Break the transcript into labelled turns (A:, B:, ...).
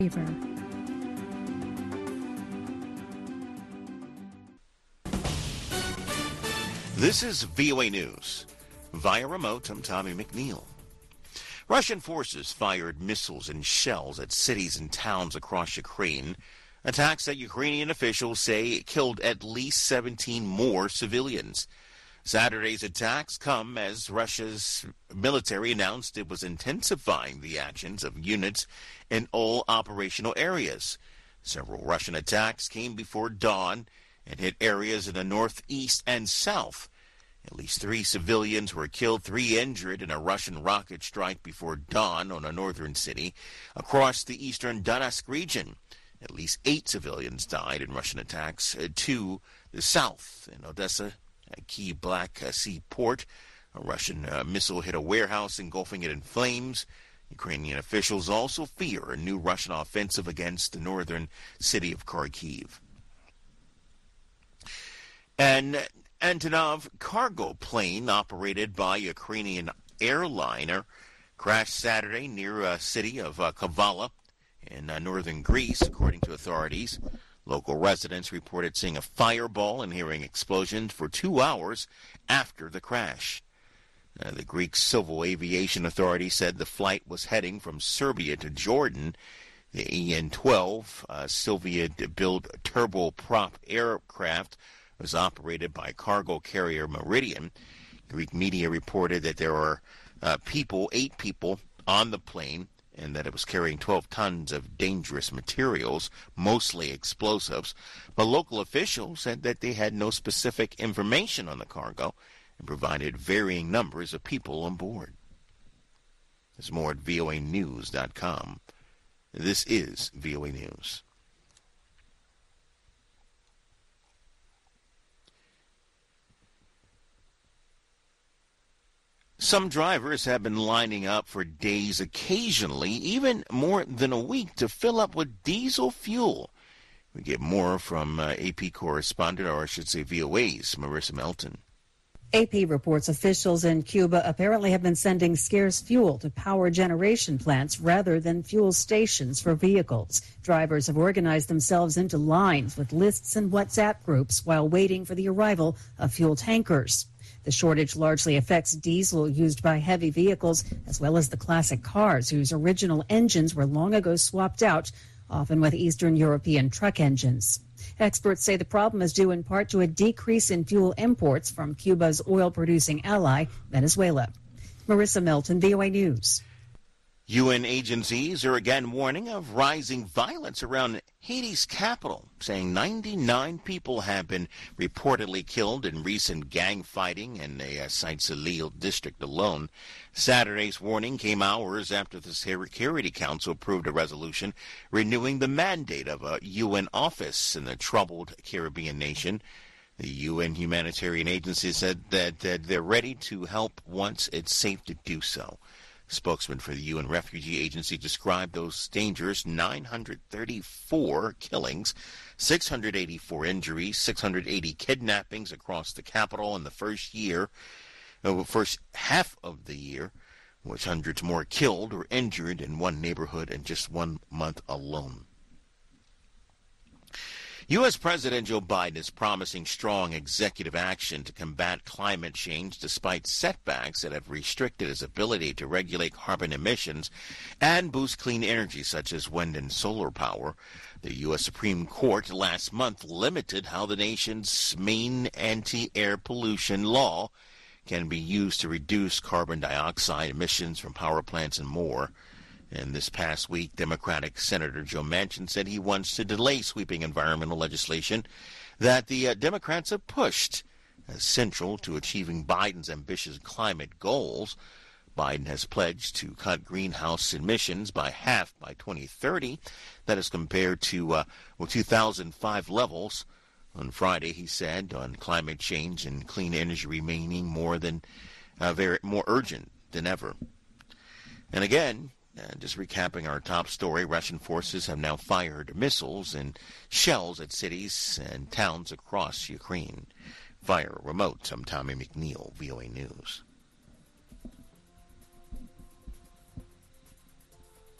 A: This is VOA News. Via remote, I'm Tommy McNeil. Russian forces fired missiles and shells at cities and towns across Ukraine. Attacks that Ukrainian officials say killed at least 17 more civilians. Saturday's attacks come as Russia's military announced it was intensifying the actions of units in all operational areas. Several Russian attacks came before dawn and hit areas in the northeast and south. At least 3 civilians were killed, 3 injured in a Russian rocket strike before dawn on a northern city across the eastern Donetsk region. At least 8 civilians died in Russian attacks to the south in Odessa, a key Black Sea port. A Russian missile hit a warehouse, engulfing it in flames. Ukrainian officials also fear a new Russian offensive against the northern city of Kharkiv. An Antonov cargo plane operated by a Ukrainian airliner crashed Saturday near a city of Kavala in northern Greece, according to authorities. Local residents reported seeing a fireball and hearing explosions for 2 hours after the crash. The Greek Civil Aviation Authority said the flight was heading from Serbia to Jordan. The EN-12 Soviet-built turboprop aircraft was operated by cargo carrier Meridian. Greek media reported that there were 8 people on the plane, and that it was carrying 12 tons of dangerous materials, mostly explosives. But local officials said that they had no specific information on the cargo and provided varying numbers of people on board. There's more at voanews.com. This is VOA News. Some drivers have been lining up for days, occasionally even more than a week, to fill up with diesel fuel. We get more from AP correspondent, or I should say VOA's, Marissa Melton.
B: AP reports officials in Cuba apparently have been sending scarce fuel to power generation plants rather than fuel stations for vehicles. Drivers have organized themselves into lines with lists and WhatsApp groups while waiting for the arrival of fuel tankers. The shortage largely affects diesel used by heavy vehicles, as well as the classic cars whose original engines were long ago swapped out, often with Eastern European truck engines. Experts say the problem is due in part to a decrease in fuel imports from Cuba's oil-producing ally, Venezuela. Marissa Melton, VOA News.
A: UN agencies are again warning of rising violence around Haiti's capital, saying 99 people have been reportedly killed in recent gang fighting in the Saint-Cécile district alone. Saturday's warning came hours after the Security Council approved a resolution renewing the mandate of a UN office in the troubled Caribbean nation. The UN humanitarian agency said that they're ready to help once it's safe to do so. Spokesman for the UN Refugee Agency described those dangers: 934 killings, 684 injuries, 680 kidnappings across the capital in the first half of the year, with hundreds more killed or injured in one neighborhood in just 1 month alone. U.S. President Joe Biden is promising strong executive action to combat climate change despite setbacks that have restricted his ability to regulate carbon emissions and boost clean energy such as wind and solar power. The U.S. Supreme Court last month limited how the nation's main anti-air pollution law can be used to reduce carbon dioxide emissions from power plants and more. And this past week, Democratic Senator Joe Manchin said he wants to delay sweeping environmental legislation that the Democrats have pushed as central to achieving Biden's ambitious climate goals. Biden has pledged to cut greenhouse emissions by half by 2030. That is compared to 2005 levels. On Friday, he said on climate change and clean energy remaining more urgent than ever. And again, just recapping our top story, Russian forces have now fired missiles and shells at cities and towns across Ukraine. Via remote, I'm Tommy McNeil, VOA News.